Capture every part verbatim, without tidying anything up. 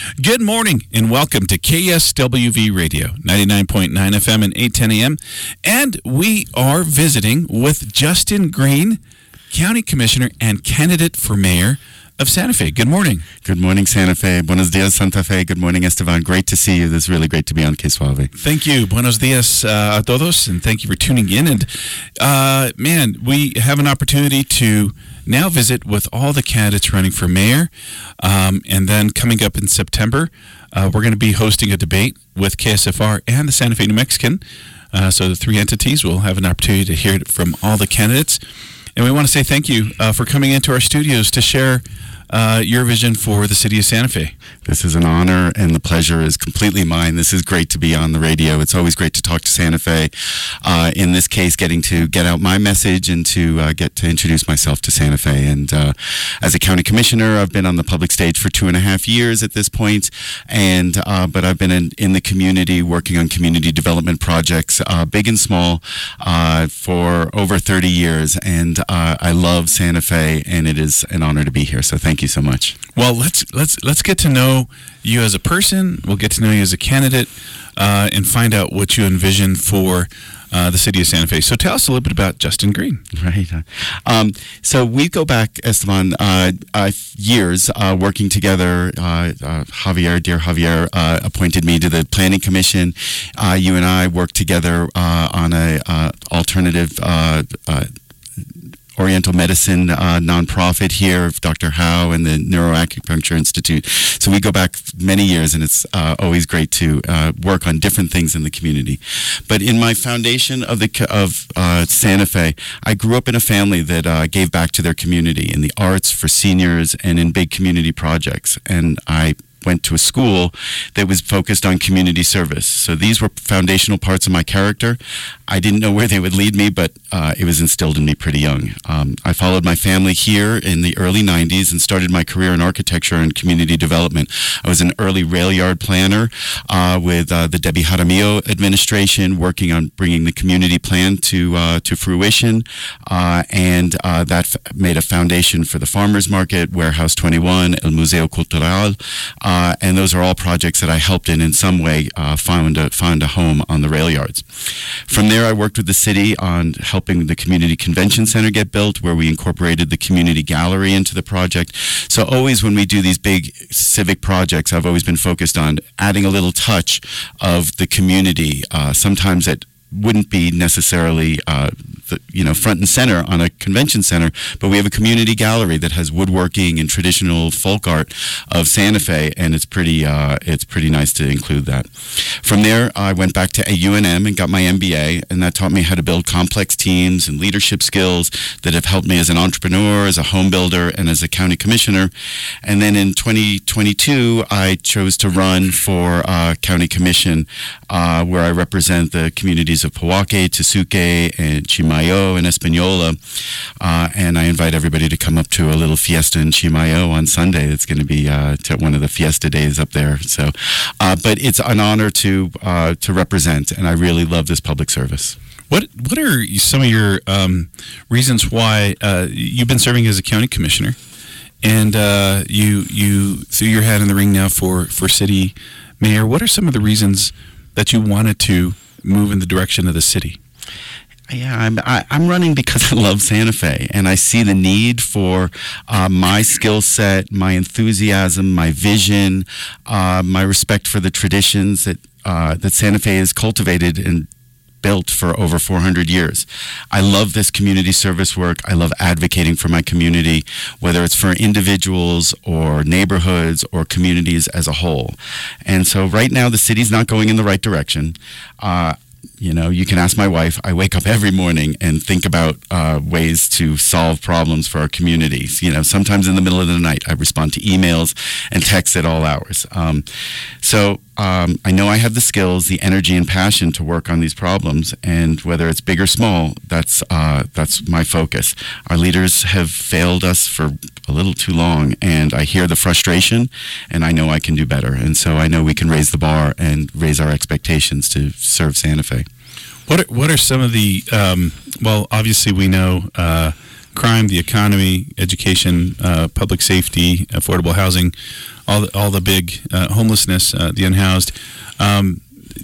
Good morning and welcome to K S W V Radio, ninety-nine point nine F M and eight ten A M. And we are visiting with Justin Green, County Commissioner and candidate for mayor of Santa Fe. Good morning. Good morning, Santa Fe. Buenos dias, Santa Fe. Good morning, Esteban. Great to see you. This is really great to be on K Suave. Thank you. Buenos dias uh, a todos, and thank you for tuning in. And, uh, man, we have an opportunity to now visit with all the candidates running for mayor. Um, and then coming up in September, uh, we're going to be hosting a debate with K S F R and the Santa Fe New Mexican. Uh, so the three entities will have an opportunity to hear it from all the candidates. And we want to say thank you uh, for coming into our studios to share uh, your vision for the city of Santa Fe. This is an honor, and the pleasure is completely mine. This is great to be on the radio. It's always great to talk to Santa Fe. Uh, in this case, getting to get out my message and to uh, get to introduce myself to Santa Fe. And uh, as a county commissioner, I've been on the public stage for two and a half years at this point. And uh, but I've been in, in the community working on community development projects, uh, big and small, uh, for over thirty years. And uh, I love Santa Fe, and it is an honor to be here. So thank you so much. Well, let's let's let's get to know you as a person. We'll get to know you as a candidate, uh, and find out what you envision for uh, the city of Santa Fe. So tell us a little bit about Justin Green. Right. Um, so we go back, Esteban, uh, uh, years uh, working together. Uh, uh, Javier, dear Javier, uh, appointed me to the Planning Commission. Uh, you and I worked together uh, on a uh, alternative uh, uh, Oriental Medicine uh, nonprofit here, Doctor Howe and the Neuroacupuncture Institute. So we go back many years, and it's uh, always great to uh, work on different things in the community. But in my foundation of the of uh, Santa Fe, I grew up in a family that uh, gave back to their community in the arts, for seniors, and in big community projects. And I went to a school that was focused on community service. So these were foundational parts of my character. I didn't know where they would lead me, but uh, it was instilled in me pretty young. Um, I followed my family here in the early nineties and started my career in architecture and community development. I was an early rail yard planner uh, with uh, the Debbie Jaramillo administration, working on bringing the community plan to uh, to fruition, uh, and uh, that f- made a foundation for the Farmers Market, Warehouse twenty-one, El Museo Cultural. Uh, and those are all projects that I helped in in some way uh, found a, found a home on the rail yards. From there, I worked with the city on helping the Community Convention Center get built, where we incorporated the community gallery into the project. So always when we do these big civic projects, I've always been focused on adding a little touch of the community. Uh, sometimes it wouldn't be necessarily uh, the, you know, front and center on a convention center, but we have a community gallery that has woodworking and traditional folk art of Santa Fe, and it's pretty uh, it's pretty nice to include that. From there, I went back to U N M and got my M B A, and that taught me how to build complex teams and leadership skills that have helped me as an entrepreneur, as a home builder, and as a county commissioner. And then in twenty twenty-two, I chose to run for uh, county commission, uh, where I represent the communities of Pojoaque, Tesuque, and Chimayo, and Espanola. Uh, and I invite everybody to come up to a little fiesta in Chimayo on Sunday. It's going to be uh, to one of the fiesta days up there. So, uh, but it's an honor to uh, to represent, and I really love this public service. What What are some of your um, reasons why uh, you've been serving as a county commissioner, and uh, you you threw your hat in the ring now for for city mayor? What are some of the reasons that you wanted to move in the direction of the city? Yeah, I'm I, I'm running because I love Santa Fe, and I see the need for uh, my skill set, my enthusiasm, my vision, uh, my respect for the traditions that uh, that Santa Fe has cultivated and built for over four hundred years. I love this community service work. I love advocating for my community, whether it's for individuals or neighborhoods or communities as a whole. And so right now the city's not going in the right direction. Uh, You know, you can ask my wife. I wake up every morning and think about uh, ways to solve problems for our communities. You know, sometimes in the middle of the night, I respond to emails and texts at all hours. Um, so um, I know I have the skills, the energy, and passion to work on these problems. And whether it's big or small, that's uh, that's my focus. Our leaders have failed us for a little too long, and I hear the frustration, and I know I can do better. And so I know we can raise the bar and raise our expectations to serve Santa Fe. What are, what are some of the, um, well, obviously we know uh, crime, the economy, education, uh, public safety, affordable housing, all the, all the big uh, homelessness, uh, the unhoused, um,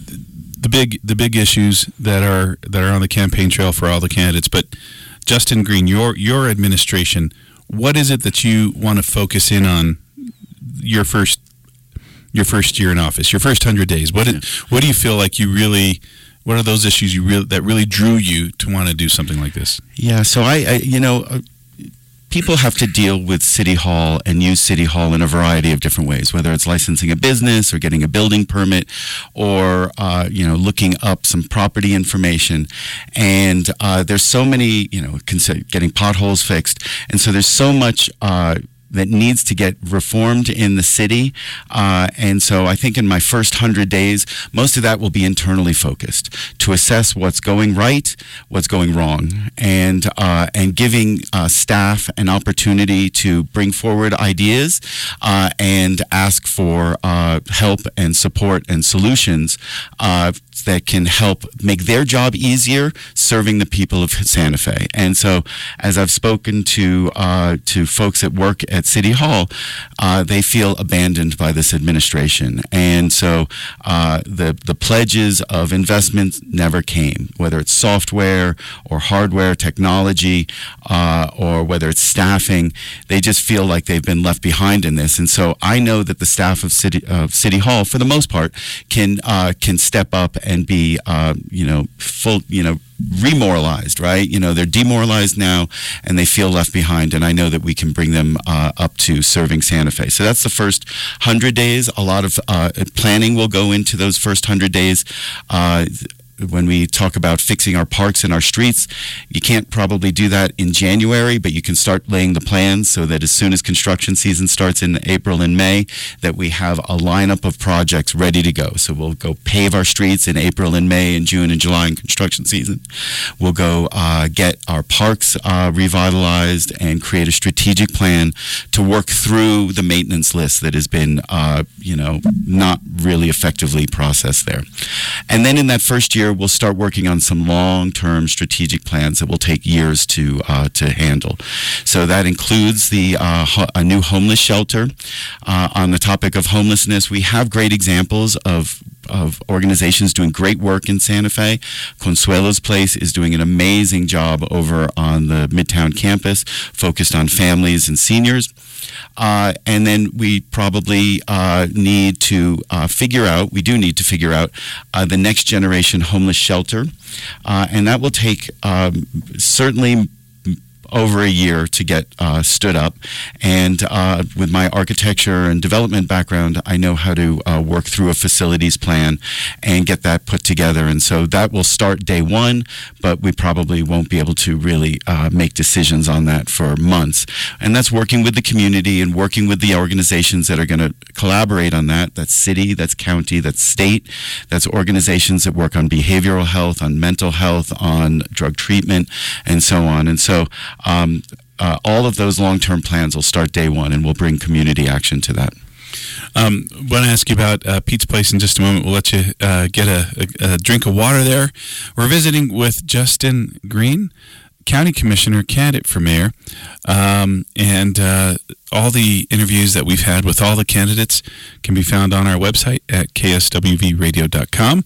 the big the big issues that are that are on the campaign trail for all the candidates. But Justin Green, your your administration, what is it that you want to focus in on your first your first year in office, your first hundred days? What did, what do you feel like you really? What are those issues you really that really drew you to want to do something like this? Yeah, so I, I you know, uh, people have to deal with City Hall and use City Hall in a variety of different ways, whether it's licensing a business or getting a building permit, or uh, you know, looking up some property information. And uh, there's so many, you know, getting potholes fixed, and so there's so much. Uh, that needs to get reformed in the city. Uh, and so I think in my first hundred days, most of that will be internally focused to assess what's going right, what's going wrong, and uh, and giving uh, staff an opportunity to bring forward ideas uh, and ask for uh, help and support and solutions uh, that can help make their job easier serving the people of Santa Fe. And so as I've spoken to uh, to folks at work at City Hall, uh, they feel abandoned by this administration. And so uh, the, the pledges of investments never came, whether it's software or hardware technology uh, or whether it's staffing. They just feel like they've been left behind in this. And so I know that the staff of City, of City Hall, for the most part, can uh, can step up and be, uh, you know, full, you know, remoralized, right? You know, they're demoralized now and they feel left behind, and I know that we can bring them uh, up to serving Santa Fe. So that's the first hundred days. A lot of uh, planning will go into those first hundred days. Uh, when we talk about fixing our parks and our streets, you can't probably do that in January, but you can start laying the plans so that as soon as construction season starts in April and May, that we have a lineup of projects ready to go. So we'll go pave our streets in April and May and June and July in construction season. We'll go uh, get our parks uh, revitalized and create a strategic plan to work through the maintenance list that has been, uh, you know, not really effectively processed there. And then in that first year, we'll start working on some long-term strategic plans that will take years to uh, to handle. So that includes the uh, ho- a new homeless shelter. Uh, on the topic of homelessness, we have great examples of of organizations doing great work in Santa Fe. Consuelo's Place is doing an amazing job over on the Midtown campus, focused on families and seniors. Uh, and then we probably uh, need to uh, figure out, we do need to figure out uh, the next generation homeless shelter. Uh, and that will take um, certainly over a year to get uh, stood up. And uh, with my architecture and development background, I know how to uh, work through a facilities plan and get that put together. And so that will start day one, but we probably won't be able to really uh, make decisions on that for months. And that's working with the community and working with the organizations that are going to collaborate on that. That's city, that's county, that's state, that's organizations that work on behavioral health, on mental health, on drug treatment, and so on. And so Um, uh, all of those long-term plans will start day one, and we'll bring community action to that. Um, I want to ask you about uh, Pete's Place in just a moment. We'll let you uh, get a, a, a drink of water there. We're visiting with Justin Green, County Commissioner, candidate for mayor, um, and uh, all the interviews that we've had with all the candidates can be found on our website at k s w v radio dot com.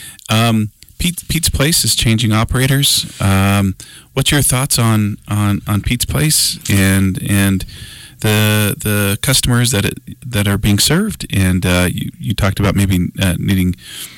Um, Pete, Pete's Place is changing operators. Um, what's your thoughts on, on, on Pete's Place and and the the customers that it, that are being served? And uh, you, you talked about maybe uh, needing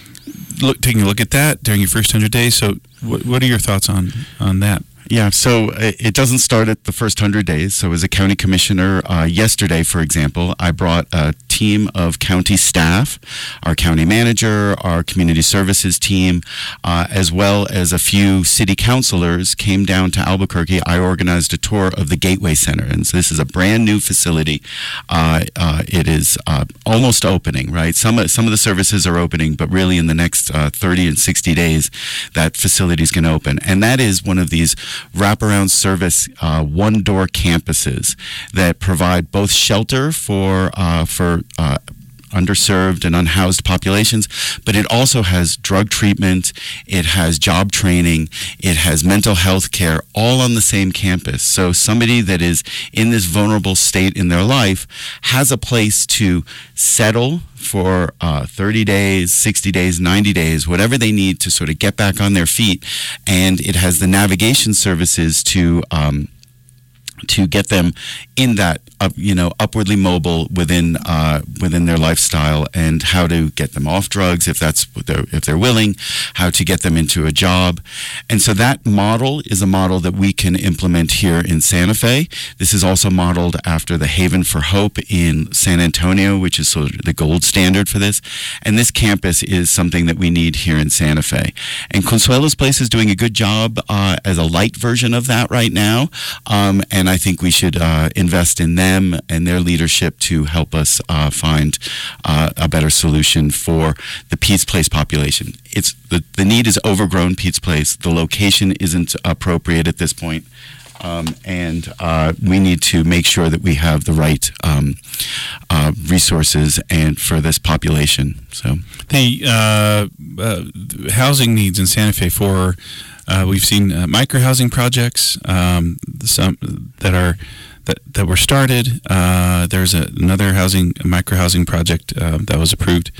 look taking a look at that during your first hundred days. So what what are your thoughts on on that? Yeah, so it doesn't start at the first hundred days. So as a county commissioner, uh, yesterday, for example, I brought a team of county staff, our county manager, our community services team, uh, as well as a few city councilors came down to Albuquerque. I organized a tour of the Gateway Center. And so this is a brand new facility. Uh, uh, it is uh, almost opening, right? Some, some of the services are opening, but really in the next uh, thirty and sixty days, that facility is going to open. And that is one of these wraparound service uh, one-door campuses that provide both shelter for uh, for uh, underserved and unhoused populations, but it also has drug treatment, it has job training, it has mental health care, all on the same campus. So somebody that is in this vulnerable state in their life has a place to settle for uh, thirty days, sixty days, ninety days, whatever they need to sort of get back on their feet. And it has the navigation services to um, to get them in that, uh, you know, upwardly mobile within uh, within their lifestyle, and how to get them off drugs if that's what they're, if they're willing, how to get them into a job. And so that model is a model that we can implement here in Santa Fe. This is also modeled after the Haven for Hope in San Antonio, which is sort of the gold standard for this. And this campus is something that we need here in Santa Fe. And Consuelo's Place is doing a good job uh, as a light version of that right now. Um, and I think we should uh, invest in them and their leadership to help us uh, find uh, a better solution for the Pete's Place population. It's the, the need is overgrown Pete's Place. The location isn't appropriate at this point. Um, and uh, we need to make sure that we have the right um, uh, resources and for this population. So the uh, uh, housing needs in Santa Fe for uh, we've seen uh, micro housing projects um, some that are that that were started. Uh, there's a, another housing micro housing project uh, that was approved.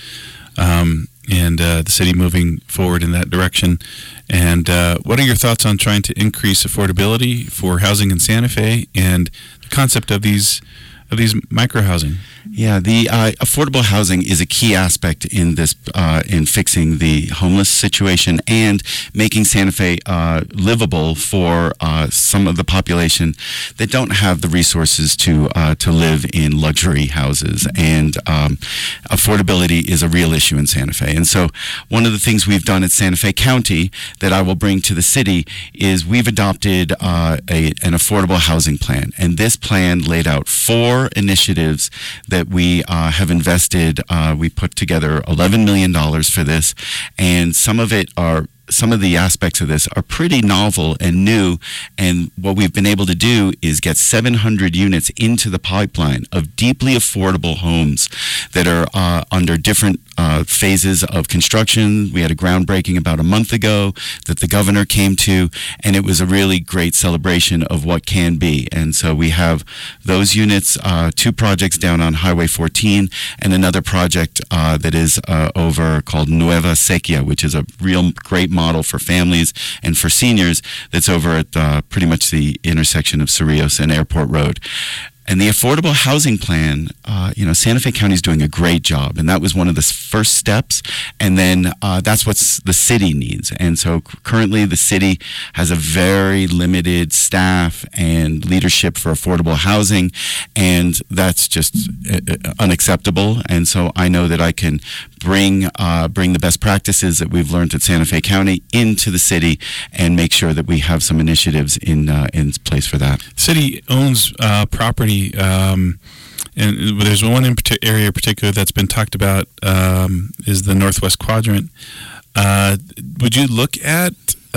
Um, and uh, the city moving forward in that direction. And uh, what are your thoughts on trying to increase affordability for housing in Santa Fe and the concept of these of these micro housing? Yeah, the uh, affordable housing is a key aspect in this, uh, in fixing the homeless situation and making Santa Fe uh, livable for uh, some of the population that don't have the resources to uh, to live in luxury houses. And um, affordability is a real issue in Santa Fe. And so one of the things we've done at Santa Fe County that I will bring to the city is we've adopted uh, a, an affordable housing plan. And this plan laid out four initiatives that we uh, have invested. Uh, we put together eleven million dollars for this, and some of it are some of the aspects of this are pretty novel and new, and what we've been able to do is get seven hundred units into the pipeline of deeply affordable homes that are uh, under different uh, phases of construction. We had a groundbreaking about a month ago that the governor came to, and it was a really great celebration of what can be. And so we have those units, uh, two projects down on Highway fourteen, and another project uh, that is uh, over called Nueva Sequia, which is a real great model for families and for seniors that's over at uh, pretty much the intersection of Cerrillos and Airport Road. And the affordable housing plan, uh, you know, Santa Fe County is doing a great job, and that was one of the first steps. And then uh, that's what the city needs. And so currently the city has a very limited staff and leadership for affordable housing, and that's just uh, unacceptable. And so I know that I can bring uh, bring the best practices that we've learned at Santa Fe County into the city and make sure that we have some initiatives in uh, in place for that. City owns uh, property. Um, and there's one in partic- area in particular that's been talked about um, is the Northwest Quadrant. Uh, would you look at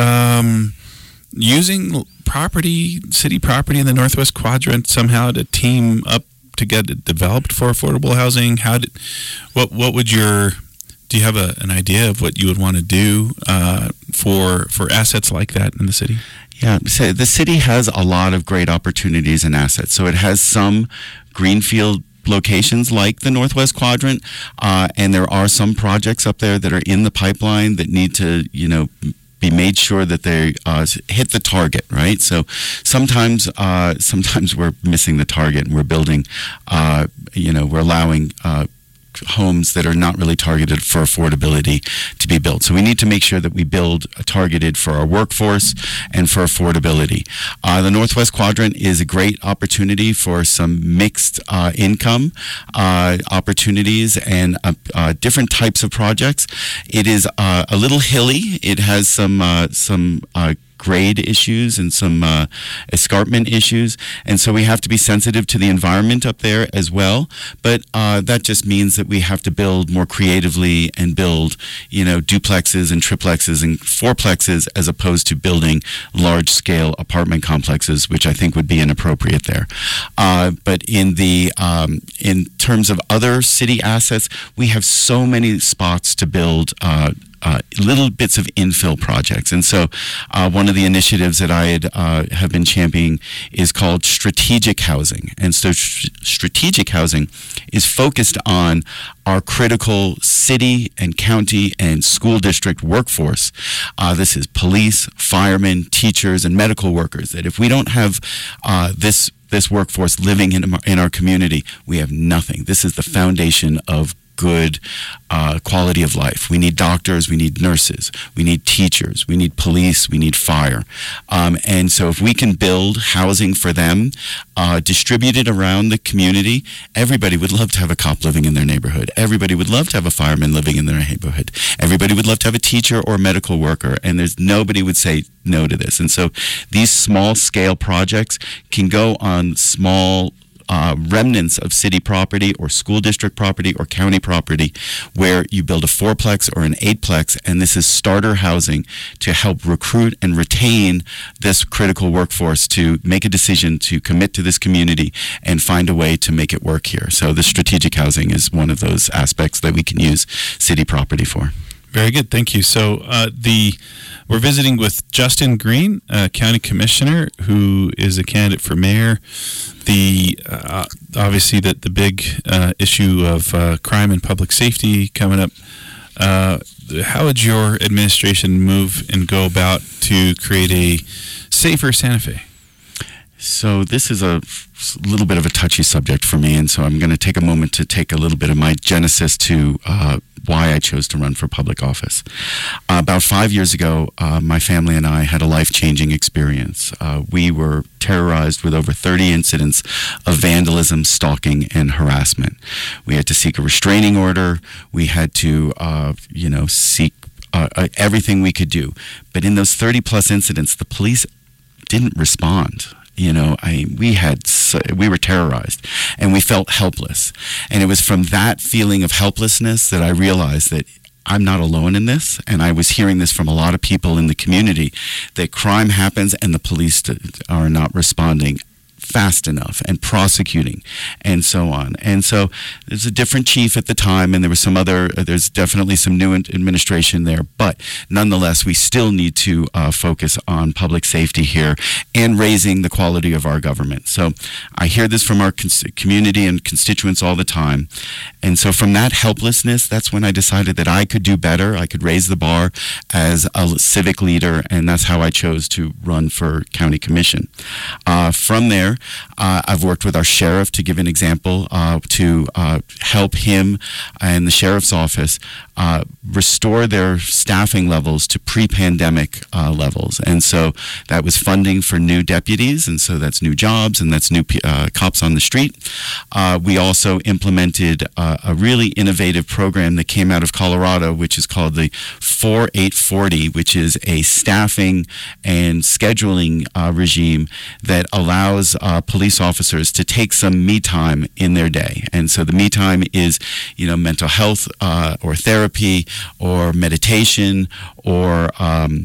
um, using property, city property in the Northwest Quadrant somehow to team up to get it developed for affordable housing? How did, what what would your, do you have a, an idea of what you would want to do uh, for for assets like that in the city? Yeah, so the city has a lot of great opportunities and assets. So it has some greenfield locations like the Northwest Quadrant, uh, and there are some projects up there that are in the pipeline that need to, you know, be made sure that they uh, hit the target, right? So sometimes, uh, sometimes we're missing the target, and we're building, uh, you know, we're allowing uh, homes that are not really targeted for affordability to be built. So we need to make sure that we build targeted for our workforce and for affordability. Uh, the Northwest Quadrant is a great opportunity for some mixed uh, income uh, opportunities and uh, uh, different types of projects. It is uh, a little hilly. It has some uh, some uh, grade issues and some uh, escarpment issues, and so we have to be sensitive to the environment up there as well. But uh, that just means that we have to build more creatively and build, you know, duplexes and triplexes and fourplexes as opposed to building large-scale apartment complexes, which I think would be inappropriate there. Uh, but in the um, in terms of other city assets, we have so many spots to build Uh, Uh, little bits of infill projects. And so uh, one of the initiatives that I had, uh, have been championing is called strategic housing. And so st- strategic housing is focused on our critical city and county and school district workforce. Uh, this is police, firemen, teachers, and medical workers. That if we don't have uh, this this workforce living in, in our community, we have nothing. This is the foundation of good uh, quality of life. We need doctors, we need nurses, we need teachers, we need police, we need fire. Um, and so if we can build housing for them, uh, distributed around the community, everybody would love to have a cop living in their neighborhood. Everybody would love to have a fireman living in their neighborhood. Everybody would love to have a teacher or a medical worker, and there's nobody would say no to this. And so these small scale projects can go on small Uh, remnants of city property or school district property or county property where you build a fourplex or an eightplex, and this is starter housing to help recruit and retain this critical workforce to make a decision to commit to this community and find a way to make it work here. So the strategic housing is one of those aspects that we can use city property for. Very good, thank you. So uh, the we're visiting with Justin Green, uh, County Commissioner, who is a candidate for mayor. The uh, obviously the the big uh, issue of uh, crime and public safety coming up. Uh, how would your administration move and go about to create a safer Santa Fe? So this is a little bit of a touchy subject for me, and so I'm going to take a moment to take a little bit of my genesis to uh, why I chose to run for public office. Uh, about five years ago, uh, my family and I had a life-changing experience. Uh, we were terrorized with over thirty incidents of vandalism, stalking, and harassment. We had to seek a restraining order. We had to, uh, you know, seek uh, uh, everything we could do. But in those thirty plus incidents, the police didn't respond. You know, I we had we were terrorized, and we felt helpless. And it was from that feeling of helplessness that I realized that I'm not alone in this, and I was hearing this from a lot of people in the community, that crime happens and the police are not responding fast enough and prosecuting and so on. And so there's a different chief at the time, and there was some other, uh, there's definitely some new administration there, but nonetheless, we still need to uh, focus on public safety here and raising the quality of our government. So I hear this from our cons- community and constituents all the time. And so from that helplessness, that's when I decided that I could do better. I could raise the bar as a civic leader, and that's how I chose to run for county commission. Uh, from there, uh, I've worked with our sheriff, to give an example, uh, to uh, help him and the sheriff's office uh, restore their staffing levels to pre-pandemic uh, levels. And so that was funding for new deputies, and so that's new jobs, and that's new uh, cops on the street. Uh, we also implemented uh, a really innovative program that came out of Colorado, which is called the four eight forty, which is a staffing and scheduling uh, regime that allows uh, police officers to take some me time in their day. And so the me time is, you know, mental health uh, or therapy or meditation or um,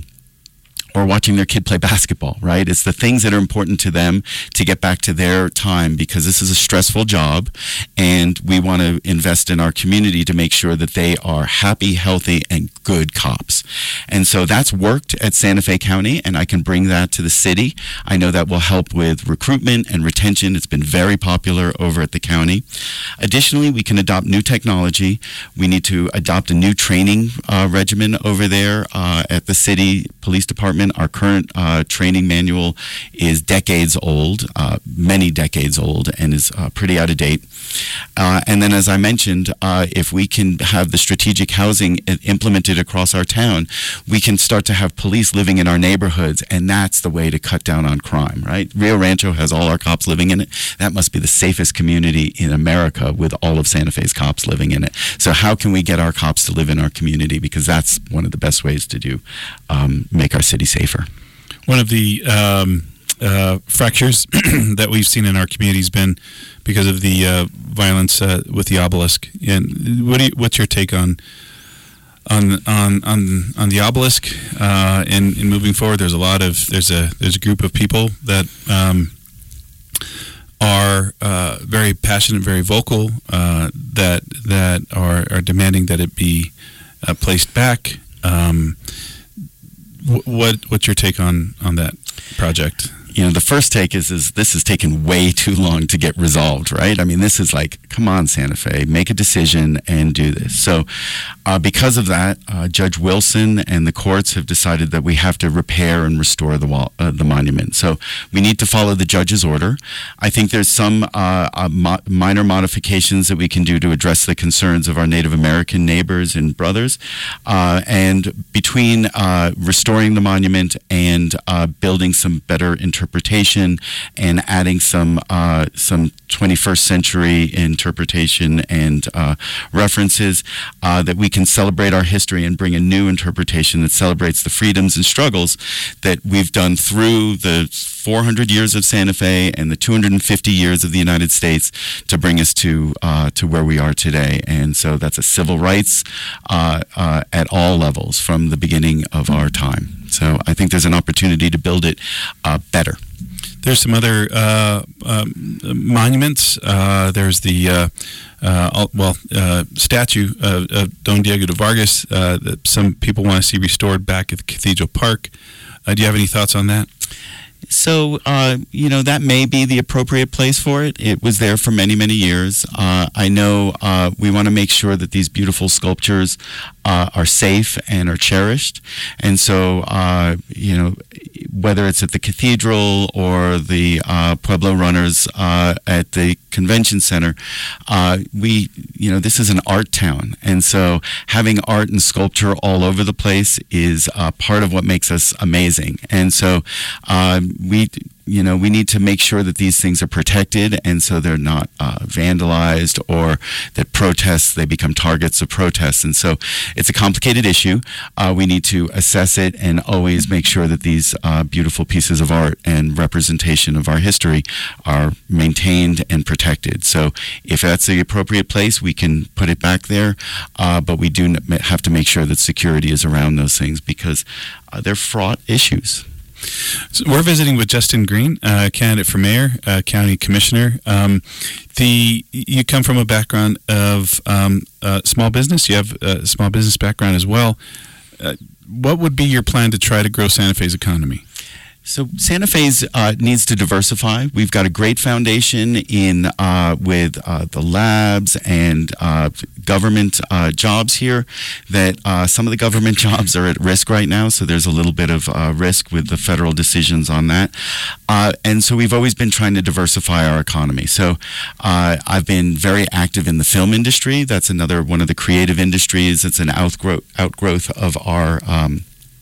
or watching their kid play basketball, right? It's the things that are important to them to get back to their time, because this is a stressful job, and we want to invest in our community to make sure that they are happy, healthy, and good cops. And so that's worked at Santa Fe County, and I can bring that to the city. I know that will help with recruitment and retention. It's been very popular over at the county. Additionally, we can adopt new technology. We need to adopt a new training uh, regimen over there uh, at the city police department. Our current uh, training manual is decades old, uh, many decades old, and is uh, pretty out of date. Uh, and then, as I mentioned, uh, if we can have the strategic housing implemented across our town, we can start to have police living in our neighborhoods, and that's the way to cut down on crime, right? Rio Rancho has all our cops living in it. That must be the safest community in America, with all of Santa Fe's cops living in it. So how can we get our cops to live in our community? Because that's one of the best ways to do um, make our city safer. One of the um, uh, fractures that we've seen in our community has been because of the uh, violence uh, with the obelisk. And what do you, what's your take on on on on, on the obelisk? Uh, and, and moving forward, there's a lot of there's a there's a group of people that um, are uh, very passionate, very vocal, uh, that that are, are demanding that it be uh, placed back. Um, what what's your take on, on that project? You know, the first take is, is this has taken way too long to get resolved, right? I mean, this is like, come on, Santa Fe, make a decision and do this. So uh, because of that, uh, Judge Wilson and the courts have decided that we have to repair and restore the wall, uh, the monument. So we need to follow the judge's order. I think there's some uh, uh, mo- minor modifications that we can do to address the concerns of our Native American neighbors and brothers. Uh, and between uh, restoring the monument and uh, building some better interpretation interpretation and adding some uh, some twenty-first century interpretation and uh, references uh, that we can celebrate our history and bring a new interpretation that celebrates the freedoms and struggles that we've done through the four hundred years of Santa Fe and the two hundred fifty years of the United States to bring us to uh, to where we are today. And so that's a civil rights uh, uh, at all levels from the beginning of our time. So I think there's an opportunity to build it uh, better. There's some other uh, um, monuments. Uh, there's the uh, uh, well uh, statue of, of Don Diego de Vargas uh, that some people want to see restored back at the Cathedral Park. Uh, do you have any thoughts on that? So, uh, you know, that may be the appropriate place for it. It was there for many, many years. Uh, I know uh, we want to make sure that these beautiful sculptures uh, are safe and are cherished. And so, uh, you know, whether it's at the cathedral or the uh, Pueblo Runners uh, at the convention center, uh, we, you know, this is an art town. And so having art and sculpture all over the place is uh, part of what makes us amazing. And so um, we, you know, we need to make sure that these things are protected, and so they're not uh, vandalized, or that protests, they become targets of protests. And so it's a complicated issue. Uh, we need to assess it and always make sure that these uh, beautiful pieces of art and representation of our history are maintained and protected. So if that's the appropriate place, we can put it back there, uh, but we do have to make sure that security is around those things, because uh, they're fraught issues. So we're visiting with Justin Green, uh, candidate for mayor, uh, county commissioner. Um, the you come from a background of um, uh, small business. You have a small business background as well. Uh, what would be your plan to try to grow Santa Fe's economy? So Santa Fe's uh, needs to diversify. We've got a great foundation in uh, with uh, the labs and uh, government uh, jobs here. That uh, some of the government jobs are at risk right now, so there's a little bit of uh, risk with the federal decisions on that. Uh, and so we've always been trying to diversify our economy. So uh, I've been very active in the film industry. That's another one of the creative industries. It's an outgrowth outgrowth of our Um,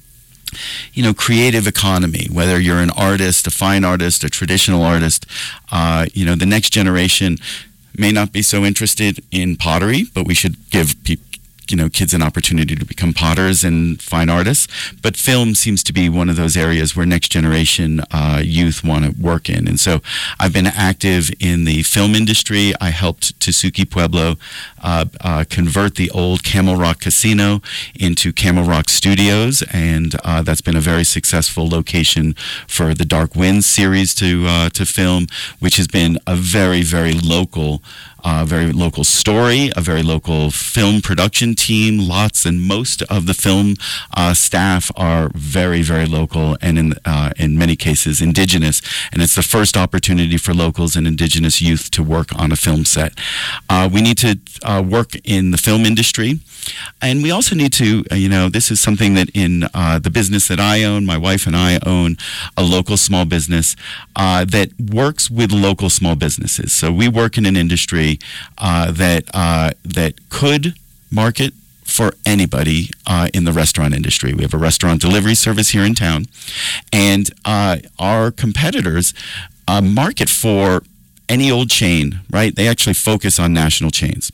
you know, creative economy, whether you're an artist, a fine artist, a traditional artist. Uh, you know, the next generation may not be so interested in pottery, but we should give people, you know, kids an opportunity to become potters and fine artists. But film seems to be one of those areas where next generation uh, youth want to work in. And so I've been active in the film industry. I helped Tesuque Pueblo uh, uh, convert the old Camel Rock Casino into Camel Rock Studios, and uh, that's been a very successful location for the Dark Winds series to uh, to film, which has been a very, very local Uh, very local story, a very local film production team. Lots and most of the film uh, staff are very, very local, and in uh, in many cases indigenous. And it's the first opportunity for locals and indigenous youth to work on a film set. Uh, we need to uh, work in the film industry. And we also need to, uh, you know, this is something that in uh, the business that I own, my wife and I own a local small business uh, that works with local small businesses. So we work in an industry uh, that uh, that could market for anybody uh, in the restaurant industry. We have a restaurant delivery service here in town, and uh, our competitors uh, market for any old chain, right? They actually focus on national chains.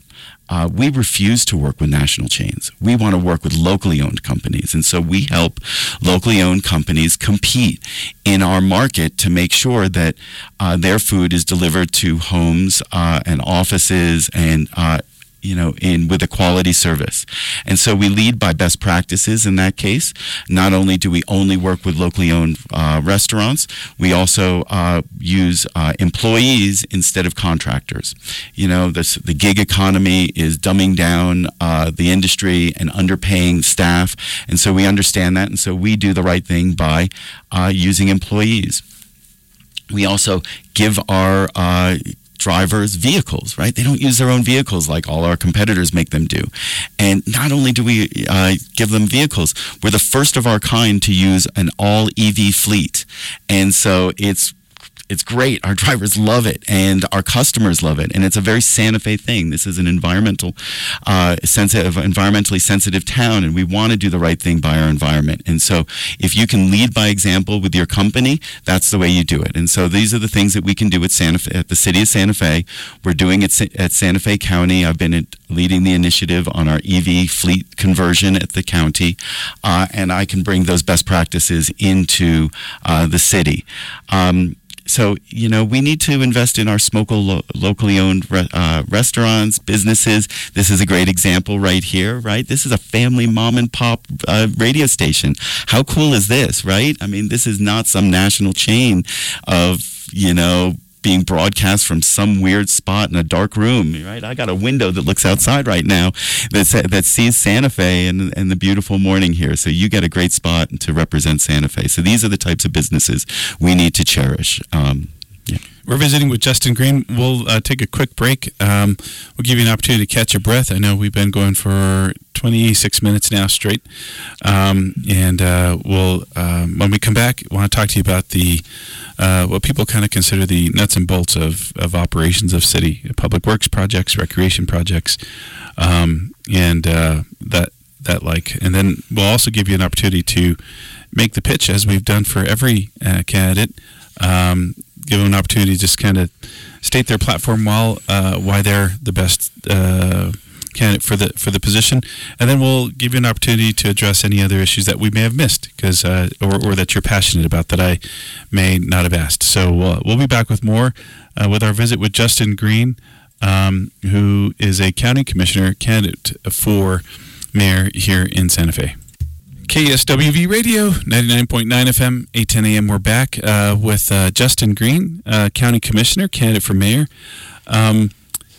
uh, we refuse to work with national chains. We want to work with locally owned companies. And so we help locally owned companies compete in our market to make sure that uh, their food is delivered to homes uh, and offices and uh, you know, in with a quality service. And so we lead by best practices in that case. Not only do we only work with locally owned uh, restaurants, we also uh, use uh, employees instead of contractors. You know, this, the gig economy is dumbing down uh, the industry and underpaying staff. And so we understand that. And so we do the right thing by uh, using employees. We also give our uh, drivers vehicles, right? They don't use their own vehicles like all our competitors make them do. And not only do we uh, give them vehicles, we're the first of our kind to use an all E V fleet. And so it's It's great. Our drivers love it, and our customers love it, and it's a very Santa Fe thing. This is an environmental, uh, sensitive, environmentally sensitive town, and we want to do the right thing by our environment. And so, if you can lead by example with your company, that's the way you do it. And so, these are the things that we can do at Santa Fe, at the city of Santa Fe. We're doing it at Santa Fe County. I've been at, leading the initiative on our E V fleet conversion at the county, uh, and I can bring those best practices into uh, the city. Um, So, you know, we need to invest in our smokable, lo- locally owned re- uh, restaurants, businesses. This is a great example right here, right? This is a family mom and pop uh, radio station. How cool is this, right? I mean, this is not some national chain of, you know, being broadcast from some weird spot in a dark room, right? I got a window that looks outside right now that that sees Santa Fe and, and the beautiful morning here. So you get a great spot to represent Santa Fe. So these are the types of businesses we need to cherish. Um, yeah. We're visiting with Justin Green. We'll uh, take a quick break. Um, we'll give you an opportunity to catch your breath. I know we've been going for twenty-six minutes now straight. Um, and uh, we'll, um, when we come back, I want to talk to you about the uh, what people kind of consider the nuts and bolts of, of operations of city, public works projects, recreation projects, um, and uh, that that like. And then we'll also give you an opportunity to make the pitch, as we've done for every uh, candidate. Um, give them an opportunity to just kind of state their platform while uh, why they're the best uh, candidate for the for the position, and then we'll give you an opportunity to address any other issues that we may have missed, because uh, or, or that you're passionate about that I may not have asked. So uh, we'll be back with more uh, with our visit with Justin Green, um, who is a county commissioner candidate for mayor here in Santa Fe. K S W V Radio, ninety-nine point nine F M, eight ten A M. We're back uh, with uh, Justin Green, uh, County Commissioner, candidate for mayor. Um,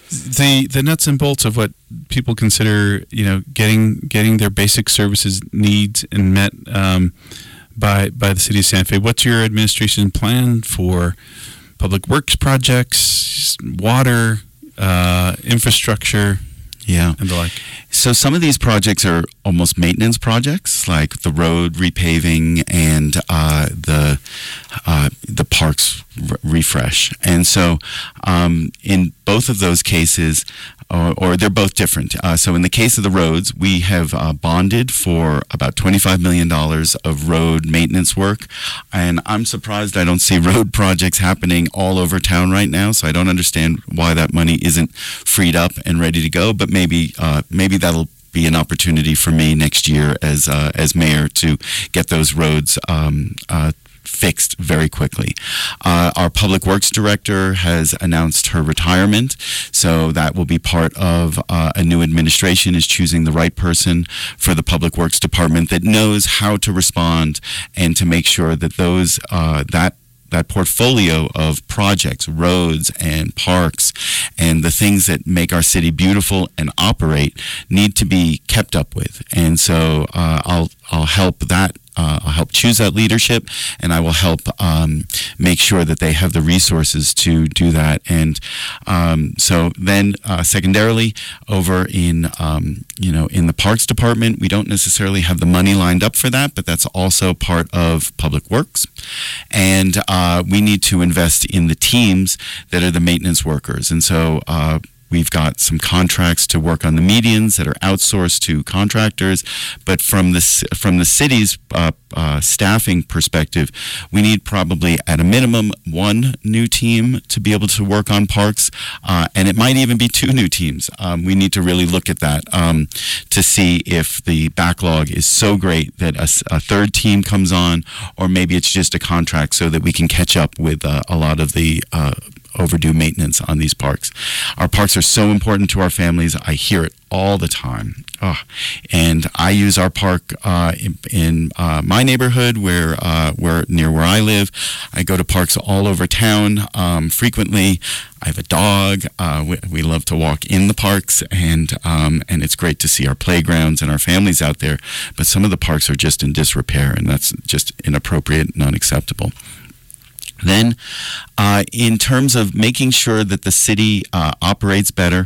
the the nuts and bolts of what people consider, you know, getting getting their basic services needs and met um, by by the city of Santa Fe. What's your administration plan for public works projects, water, uh, infrastructure? Yeah. And the like. So some of these projects are almost maintenance projects, like the road repaving and uh, the uh, the parks re- refresh. And so um, in both of those cases, or, or they're both different. Uh, so in the case of the roads, we have uh, bonded for about twenty-five million dollars of road maintenance work. And I'm surprised I don't see road projects happening all over town right now. So I don't understand why that money isn't freed up and ready to go. But maybe uh, maybe that'll be an opportunity for me next year as uh, as mayor to get those roads um, uh, fixed very quickly. Uh, our public works director has announced her retirement, so that will be part of uh, a new administration is choosing the right person for the public works department that knows how to respond and to make sure that those uh, that that portfolio of projects, roads and parks, and the things that make our city beautiful and operate need to be kept up with. And so uh, I'll I'll help that. Uh, I'll help choose that leadership, and I will help um, make sure that they have the resources to do that. And um, so then, uh, secondarily, over in um, you know in the Parks Department, we don't necessarily have the money lined up for that, but that's also part of Public Works, and uh, we need to invest in the teams that are the maintenance workers. And so. Uh, we've got some contracts to work on the medians that are outsourced to contractors. But from the, from the city's uh, uh, staffing perspective, we need probably at a minimum one new team to be able to work on parks. Uh, and it might even be two new teams. Um, we need to really look at that um, to see if the backlog is so great that a, a third team comes on, or maybe it's just a contract so that we can catch up with uh, a lot of the uh, overdue maintenance on these parks. Our parks are so important to our families. I hear it all the time. Oh, and I use our park uh, in, in uh, my neighborhood, where uh, where near where I live. I go to parks all over town um, frequently. I have a dog. Uh, we, we love to walk in the parks, and um, and it's great to see our playgrounds and our families out there. But some of the parks are just in disrepair, and that's just inappropriate and unacceptable. Then, uh, in terms of making sure that the city uh, operates better,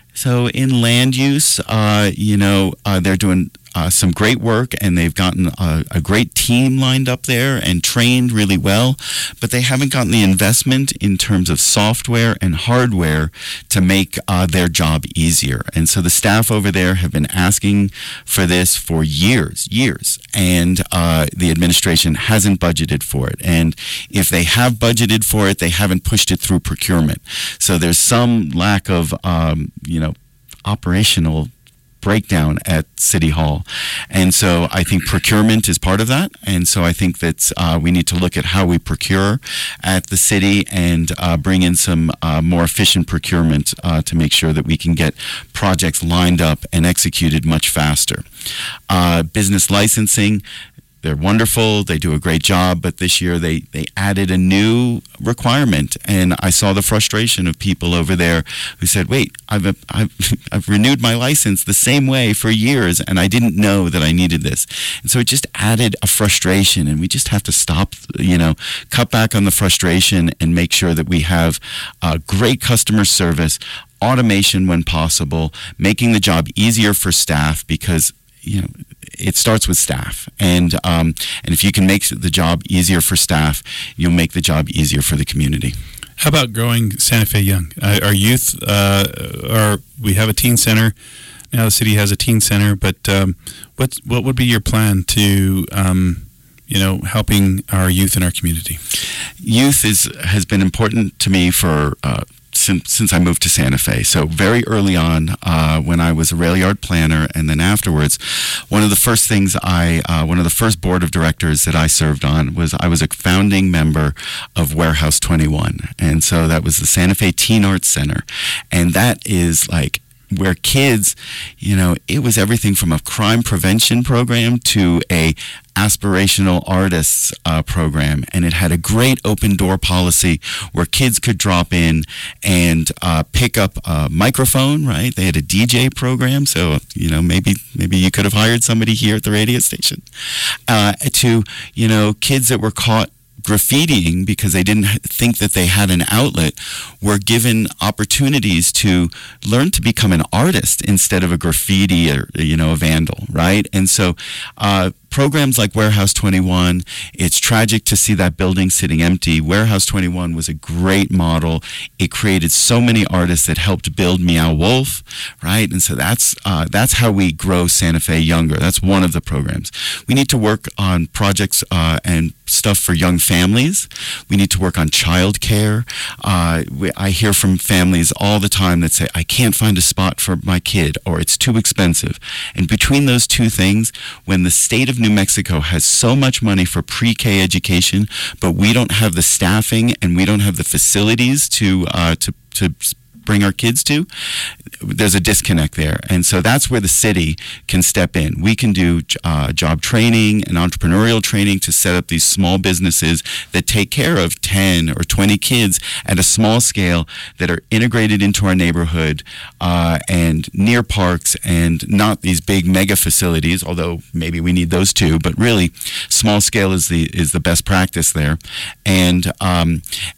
so in land use, uh, you know, uh, they're doing uh, some great work, and they've gotten a, a great team lined up there and trained really well, but they haven't gotten the investment in terms of software and hardware to make uh, their job easier. And so the staff over there have been asking for this for years, years, and uh, the administration hasn't budgeted for it. And if they have budgeted for it, they haven't pushed it through procurement. So there's some lack of, um, you know, operational breakdown at City Hall. And so I think procurement is part of that. And so I think that uh, we need to look at how we procure at the city and uh, bring in some uh, more efficient procurement uh, to make sure that we can get projects lined up and executed much faster. Uh, business licensing, they're wonderful. They do a great job. But this year they, they added a new requirement. And I saw the frustration of people over there who said, wait, I've, I've, I've renewed my license the same way for years, and I didn't know that I needed this. And so it just added a frustration. And we just have to stop, you know, cut back on the frustration and make sure that we have uh, great customer service, automation when possible, making the job easier for staff, because you know, it starts with staff. And um, and if you can make the job easier for staff, you'll make the job easier for the community. How about growing Santa Fe young? Uh, our youth, uh, are, we have a teen center. Now the city has a teen center, but um, what, what would be your plan to, um, you know, helping our youth in our community? Youth is has been important to me for uh, Since, since I moved to Santa Fe. So very early on, uh, when I was a rail yard planner, and then afterwards, one of the first things I, uh, one of the first board of directors that I served on was I was a founding member of Warehouse twenty-one. And so that was the Santa Fe Teen Arts Center. And that is like where kids, you know, it was everything from a crime prevention program to a aspirational artists uh, program, and it had a great open door policy where kids could drop in and uh, pick up a microphone. Right, they had a D J program, so you know maybe maybe you could have hired somebody here at the radio station. Uh, to you know kids that were caught graffitiing because they didn't think that they had an outlet were given opportunities to learn to become an artist instead of a graffiti or you know a vandal, right? And so uh, programs like Warehouse twenty-one, it's tragic to see that building sitting empty. Warehouse twenty-one was a great model. It created so many artists that helped build Meow Wolf, right? And so that's uh, that's how we grow Santa Fe younger. That's one of the programs. We need to work on projects uh, and stuff for young families. We need to work on child care. Uh, we, I hear from families all the time that say, I can't find a spot for my kid, or it's too expensive. And between those two things, when the state of New Mexico has so much money for pre-K education, but we don't have the staffing and we don't have the facilities to uh, to to bring our kids to, there's a disconnect there. And so that's where the city can step in. We can do uh, job training and entrepreneurial training to set up these small businesses that take care of ten or twenty kids at a small scale that are integrated into our neighborhood uh, and near parks, and not these big mega facilities, although maybe we need those too, but really small scale is the is the best practice there. And um,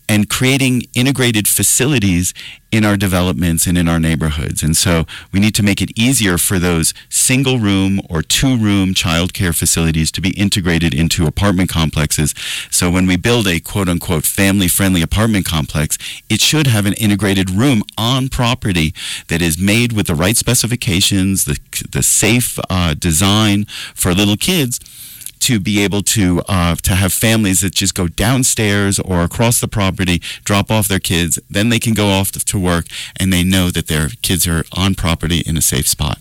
and creating integrated facilities in our developments and in our neighborhoods. And so we need to make it easier for those single room or two room childcare facilities to be integrated into apartment complexes. So when we build a quote unquote family friendly apartment complex, it should have an integrated room on property that is made with the right specifications, the, the safe uh, design for little kids, to be able to uh, to have families that just go downstairs or across the property, drop off their kids, then they can go off to work, and they know that their kids are on property in a safe spot.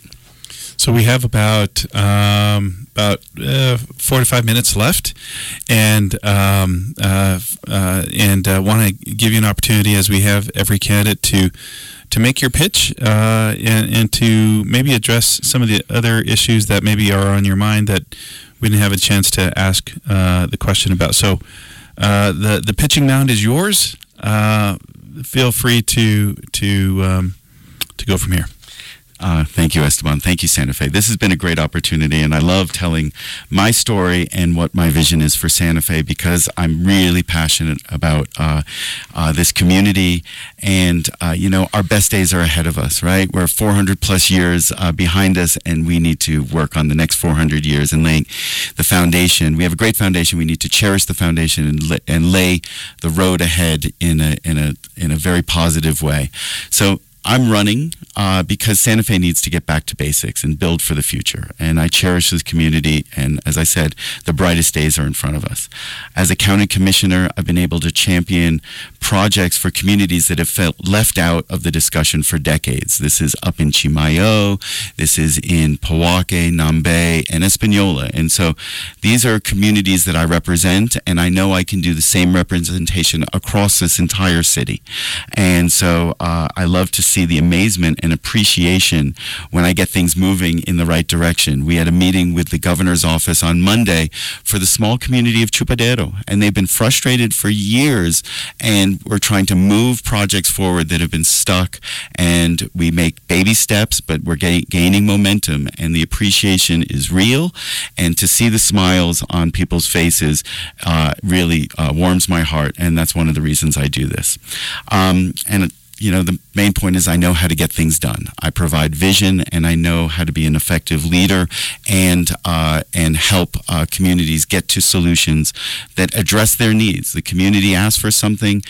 So we have about um, about uh, four to five minutes left, and um, uh, uh, and uh, want to give you an opportunity, as we have every candidate, to to make your pitch uh, and, and to maybe address some of the other issues that maybe are on your mind that we didn't have a chance to ask uh, the question about. So uh, the the pitching mound is yours. Uh, feel free to to um, to go from here. Uh, thank you, Esteban. Thank you, Santa Fe. This has been a great opportunity, and I love telling my story and what my vision is for Santa Fe, because I'm really passionate about uh, uh, this community. And, uh, you know, our best days are ahead of us, right? We're four hundred plus years uh, behind us, and we need to work on the next four hundred years and laying the foundation. We have a great foundation. We need to cherish the foundation and, la- and lay the road ahead in a, in a, in a very positive way. So I'm running uh, because Santa Fe needs to get back to basics and build for the future. And I cherish this community. And as I said, the brightest days are in front of us. As a county commissioner, I've been able to champion projects for communities that have felt left out of the discussion for decades. This is up in Chimayo. This is in Pojoaque, Nambe, and Espanola. And so these are communities that I represent, and I know I can do the same representation across this entire city. And so uh, I love to see the amazement and appreciation when I get things moving in the right direction. We had a meeting with the governor's office on Monday for the small community of Chupadero, and they've been frustrated for years, and we're trying to move projects forward that have been stuck, and we make baby steps, but we're ga- gaining momentum, and the appreciation is real, and to see the smiles on people's faces uh, really uh, warms my heart, and that's one of the reasons I do this. Um, and You know, the main point is I know how to get things done. I provide vision, and I know how to be an effective leader and uh, and help uh, communities get to solutions that address their needs. The community asks for something,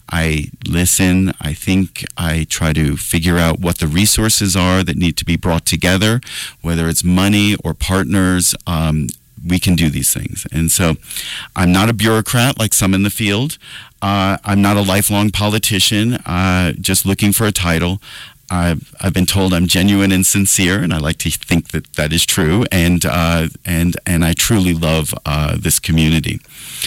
I listen. I think I try to figure out what the resources are that need to be brought together, whether it's money or partners. Um, we can do these things. And so I'm not a bureaucrat like some in the field. Uh, I'm not a lifelong politician uh, just looking for a title. I've, I've been told I'm genuine and sincere, and I like to think that that is true. And uh, and and I truly love uh, this community.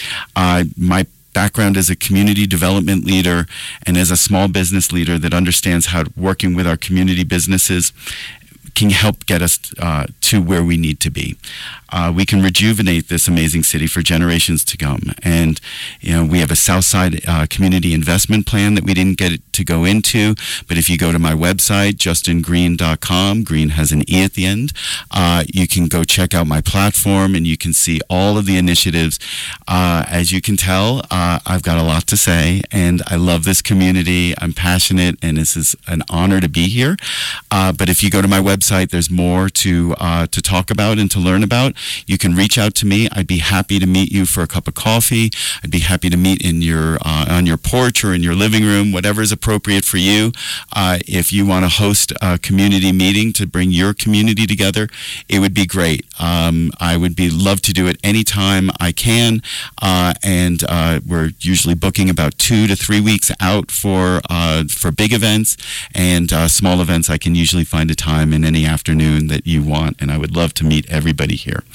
Uh, my background as a community development leader and as a small business leader that understands how working with our community businesses can help get us uh, to where we need to be. Uh, we can rejuvenate this amazing city for generations to come. And, you know, we have a Southside uh, community investment plan that we didn't get to go into, but if you go to my website, justin green dot com, Green has an E at the end, uh, you can go check out my platform and you can see all of the initiatives. Uh, as you can tell, uh, I've got a lot to say, and I love this community. I'm passionate, and this is an honor to be here. Uh, but if you go to my website, there's more to uh, to talk about and to learn about. You can reach out to me. I'd be happy to meet you for a cup of coffee. I'd be happy to meet in your uh, on your porch or in your living room, whatever is appropriate for you. Uh, if you want to host a community meeting to bring your community together, it would be great. Um, I would be love to do it anytime I can, uh, and uh, we're usually booking about two to three weeks out for uh, for big events, and uh, small events I can usually find a time in any afternoon that you want, and I would love to meet everybody here.